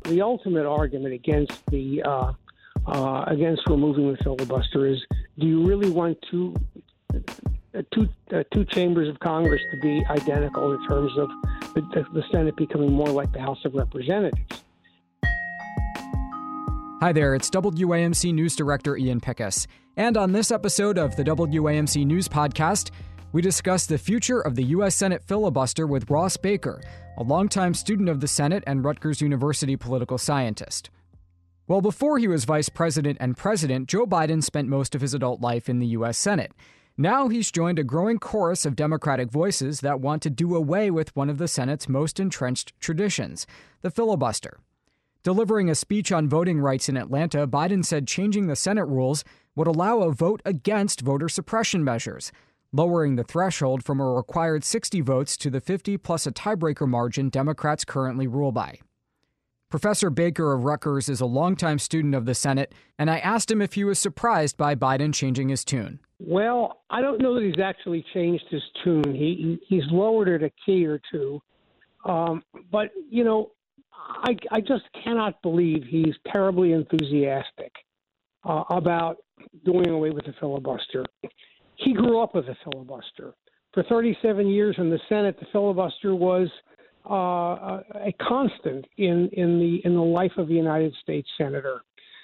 the ultimate argument against the against removing the filibuster is: do you really want two chambers of Congress to be identical in terms of the Senate becoming more like the House of Representatives? Hi there, it's WAMC News Director Ian Pickus. And on this episode of the WAMC News Podcast, we discuss the future of the U.S. Senate filibuster with Ross Baker, a longtime student of the Senate and Rutgers University political scientist. Well, before he was vice president and president, Joe Biden spent most of his adult life in the U.S. Senate. Now he's joined a growing chorus of Democratic voices that want to do away with one of the Senate's most entrenched traditions, the filibuster. Delivering a speech on voting rights in Atlanta, Biden said changing the Senate rules would allow a vote against voter suppression measures, lowering the threshold from a required 60 votes to the 50 plus a tiebreaker margin Democrats currently rule by. Professor Baker of Rutgers is a longtime student of the Senate, and I asked him if he was surprised by Biden changing his tune. Well, I don't know that he's actually changed his tune. He's lowered it a key or two. But, you know, I just cannot believe he's terribly enthusiastic about doing away with the filibuster. He grew up with the filibuster. For 37 years in the Senate, the filibuster was a constant in the life of the United States senator.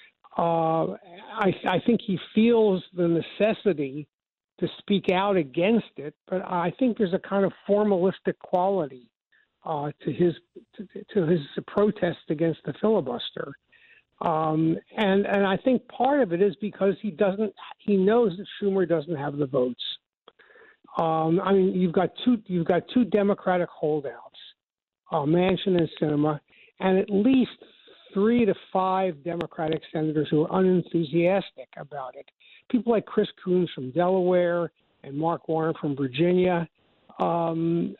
I think he feels the necessity to speak out against it, but I think there's a kind of formalistic quality to his protest against the filibuster, and I think part of it is because he knows that Schumer doesn't have the votes. I mean, you've got two Democratic holdouts, Manchin and Sinema, and at least 3 to 5 Democratic senators who are unenthusiastic about it. People like Chris Coons from Delaware and Mark Warner from Virginia. The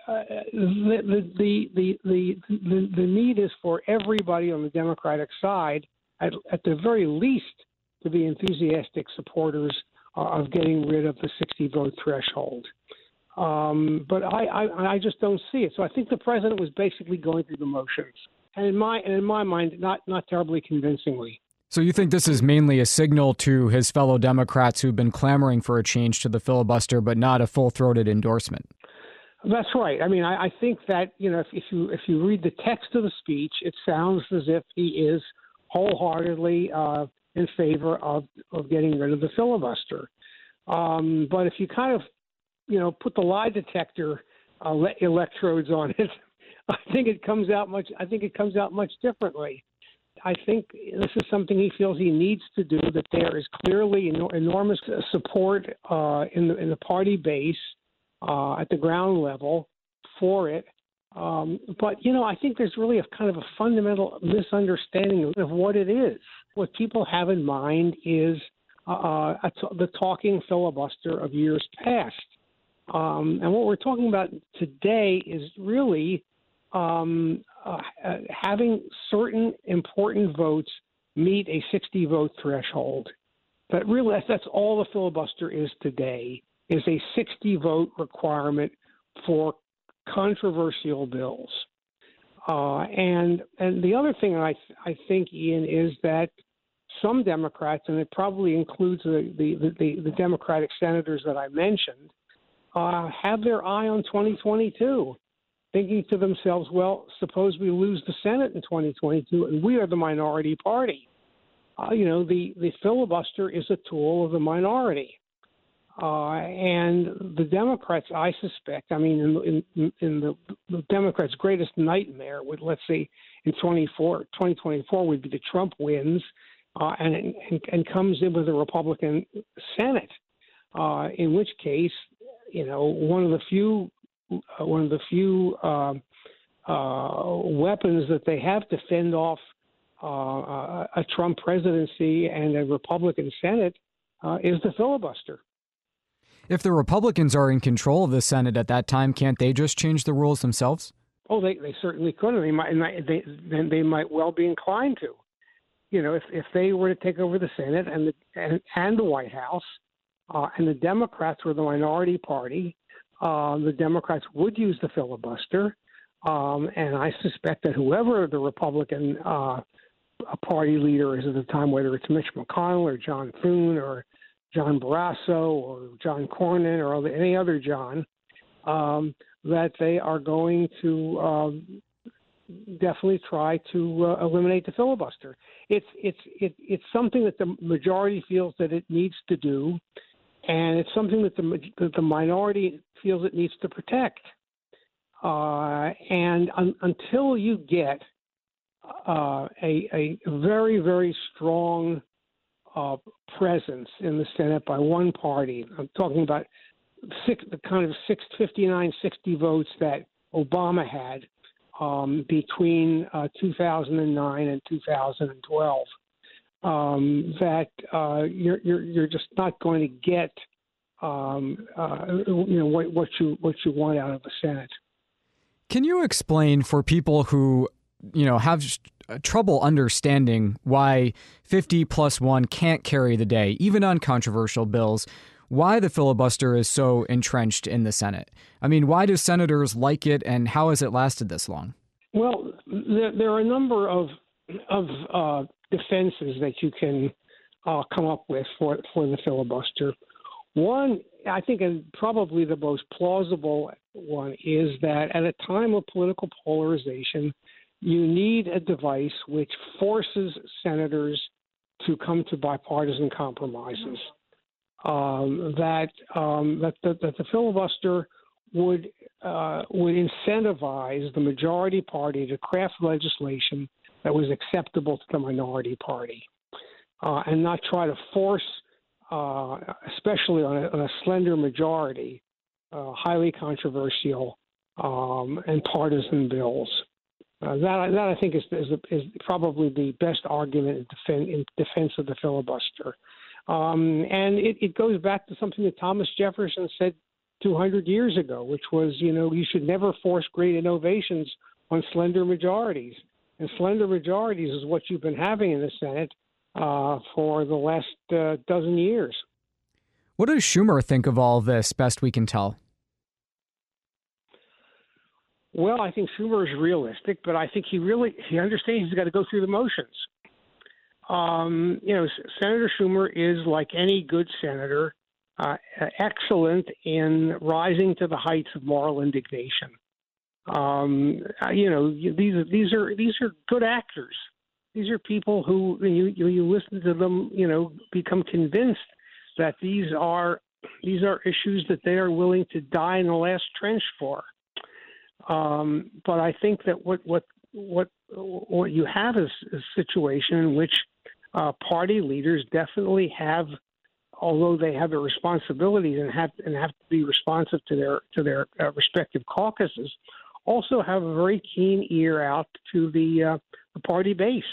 need is for everybody on the Democratic side, at the very least, to be enthusiastic supporters of getting rid of the 60-vote threshold. But I just don't see it. So I think the president was basically going through the motions, and in my mind, not terribly convincingly. So you think this is mainly a signal to his fellow Democrats who've been clamoring for a change to the filibuster, but not a full-throated endorsement? That's right. I mean, I think that, you know, if you read the text of the speech, it sounds as if he is wholeheartedly in favor of getting rid of the filibuster. But if you kind of, you know, put the lie detector electrodes on it, I think it comes out much differently. I think this is something he feels he needs to do. That there is clearly enormous support in the party base at the ground level for it. But, you know, I think there's really a kind of a fundamental misunderstanding of what it is. What people have in mind is the talking filibuster of years past. And what we're talking about today is really having certain important votes meet a 60-vote threshold. But really, that's all the filibuster is today, is a 60-vote requirement for controversial bills. And the other thing I think, Ian, is that some Democrats, and it probably includes the Democratic senators that I mentioned, have their eye on 2022, thinking to themselves, well, suppose we lose the Senate in 2022 and we are the minority party. You know, the filibuster is a tool of the minority. And the Democrats, I suspect, I mean, in the Democrats' greatest nightmare would, let's say, in 2024 would be the Trump wins and comes in with a Republican Senate, in which case, you know, one of the few weapons that they have to fend off a Trump presidency and a Republican Senate is the filibuster. If the Republicans are in control of the Senate at that time, can't they just change the rules themselves? Oh, they certainly could. They might well be inclined to. You know, if they were to take over the Senate and the White House, and the Democrats were the minority party, the Democrats would use the filibuster. And I suspect that whoever the Republican party leader is at the time, whether it's Mitch McConnell or John Thune or John Barrasso or John Cornyn or any other John, that they are going to definitely try to eliminate the filibuster. It's something that the majority feels that it needs to do, and it's something that the minority feels it needs to protect. And until you get a very, very strong presence in the Senate by one party, I'm talking about the kind of 59, 60 votes that Obama had between 2009 and 2012, that you're just not going to get what you want out of the Senate. Can you explain for people who have trouble understanding why 50+1 can't carry the day, even on controversial bills, why the filibuster is so entrenched in the Senate? I mean, why do senators like it, and how has it lasted this long? Well, there are a number of defenses that you can come up with for the filibuster. One, I think, and probably the most plausible one, is that at a time of political polarization, you need a device which forces senators to come to bipartisan compromises. That the filibuster would incentivize the majority party to craft legislation that was acceptable to the minority party, and not try to force, especially on a slender majority, highly controversial and partisan bills. That I think is probably the best argument in defense of the filibuster. And it goes back to something that Thomas Jefferson said 200 years ago, which was, you should never force great innovations on slender majorities. And slender majorities is what you've been having in the Senate for the last dozen years. What does Schumer think of all this, best we can tell? Well, I think Schumer is realistic, but I think he understands he's got to go through the motions. Senator Schumer is, like any good senator, excellent in rising to the heights of moral indignation. These are good actors. These are people who, you listen to them, become convinced that these are issues that they are willing to die in the last trench for. But I think that what you have is a situation in which party leaders definitely have, although they have their responsibilities and have to be responsive to their respective caucuses, also have a very keen ear out to the party base.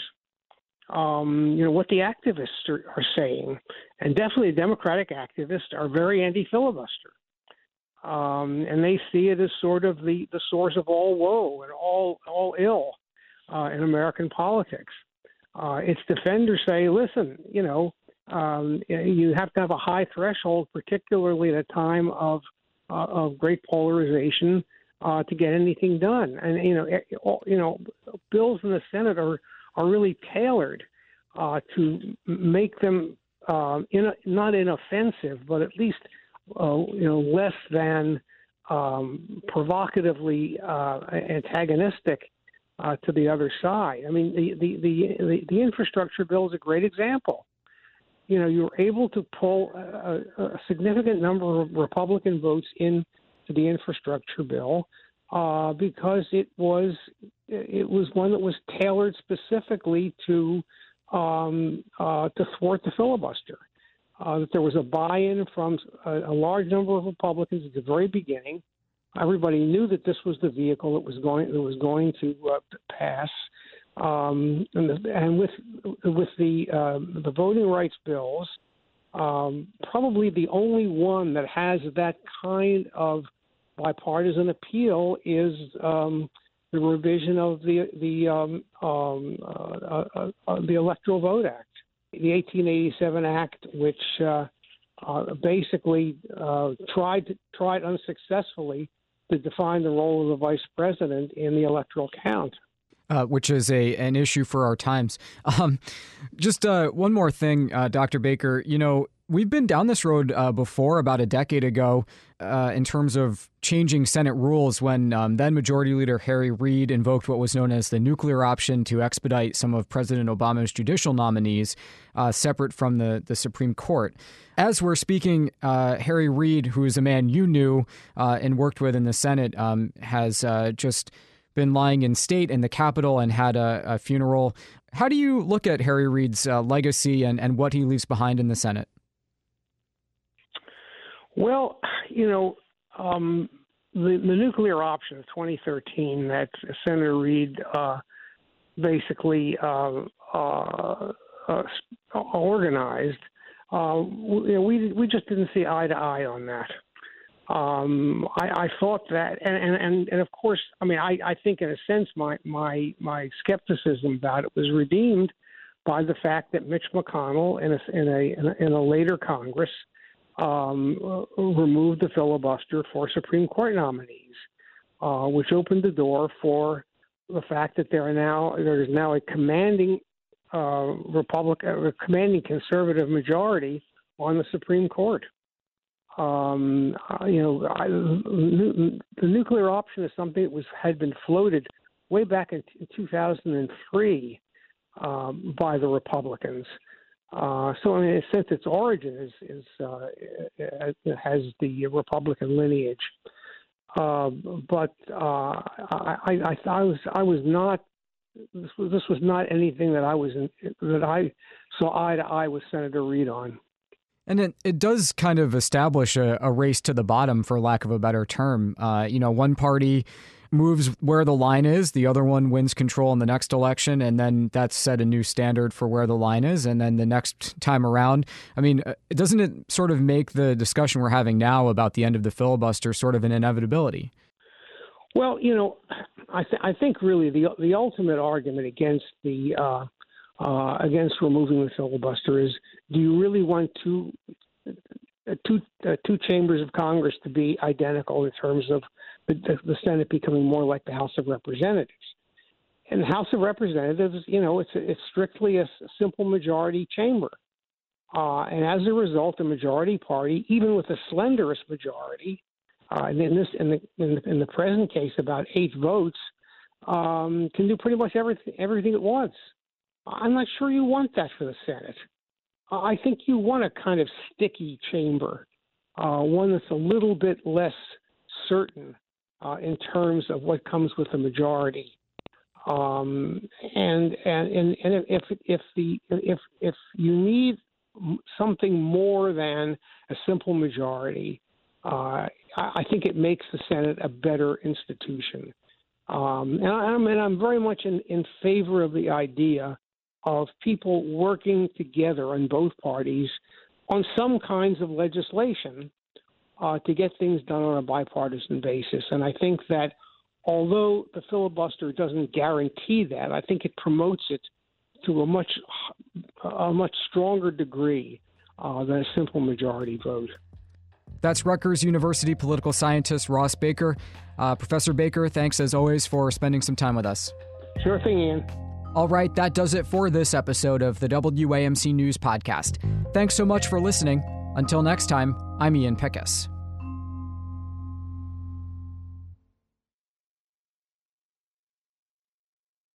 What the activists are saying, and definitely Democratic activists are very anti-filibuster. And they see it as sort of the source of all woe and all ill in American politics. Its defenders say, listen, you have to have a high threshold, particularly at a time of great polarization, to get anything done. And bills in the Senate are really tailored to make them not inoffensive, but at least less than provocatively antagonistic to the other side. I mean, the infrastructure bill is a great example. You're able to pull a significant number of Republican votes into the infrastructure bill because it was one that was tailored specifically to thwart the filibuster. That there was a buy-in from a large number of Republicans at the very beginning. Everybody knew that this was the vehicle that was going to pass, and with the voting rights bills, probably the only one that has that kind of bipartisan appeal is the revision of the Electoral Vote Act. The 1887 Act, which basically tried unsuccessfully to define the role of the vice president in the electoral count. Which is an issue for our times. Just one more thing, Dr. Baker. We've been down this road before, about a decade ago, in terms of changing Senate rules when then Majority Leader Harry Reid invoked what was known as the nuclear option to expedite some of President Obama's judicial nominees separate from the Supreme Court. As we're speaking, Harry Reid, who is a man you knew and worked with in the Senate, has just been lying in state in the Capitol and had a funeral. How do you look at Harry Reid's legacy and what he leaves behind in the Senate? Well, the nuclear option of 2013 that Senator Reid basically organized, we just didn't see eye to eye on that. I thought that, and of course, I think in a sense my skepticism about it was redeemed by the fact that Mitch McConnell in a later Congress removed the filibuster for Supreme Court nominees, which opened the door for the fact that there is now a commanding commanding conservative majority on the Supreme Court. The nuclear option is something that had been floated way back in 2003 by the Republicans. So, in a sense, its origin has the Republican lineage. But I was not. This was not anything that I saw eye to eye with Senator Reid on. And it does kind of establish a race to the bottom, for lack of a better term. One party moves where the line is, the other one wins control in the next election, and then that's set a new standard for where the line is. And then the next time around, doesn't it sort of make the discussion we're having now about the end of the filibuster sort of an inevitability? Well, I think really the ultimate argument against removing the filibuster is: do you really want two chambers of Congress to be identical in terms of the Senate becoming more like the House of Representatives? And the House of Representatives, it's strictly a simple majority chamber, and as a result, the majority party, even with the slenderest majority, and in the present case, about 8 votes, can do pretty much everything it wants. I'm not sure you want that for the Senate. I think you want a kind of sticky chamber, one that's a little bit less certain in terms of what comes with the majority. And if you need something more than a simple majority, I think it makes the Senate a better institution. And I'm very much in favor of the idea of people working together on both parties on some kinds of legislation to get things done on a bipartisan basis. And I think that although the filibuster doesn't guarantee that, I think it promotes it to a much stronger degree than a simple majority vote. That's Rutgers University political scientist Ross Baker. Professor Baker, thanks as always for spending some time with us. Sure thing, Ian. All right, that does it for this episode of the WAMC News Podcast. Thanks so much for listening. Until next time, I'm Ian Pickus.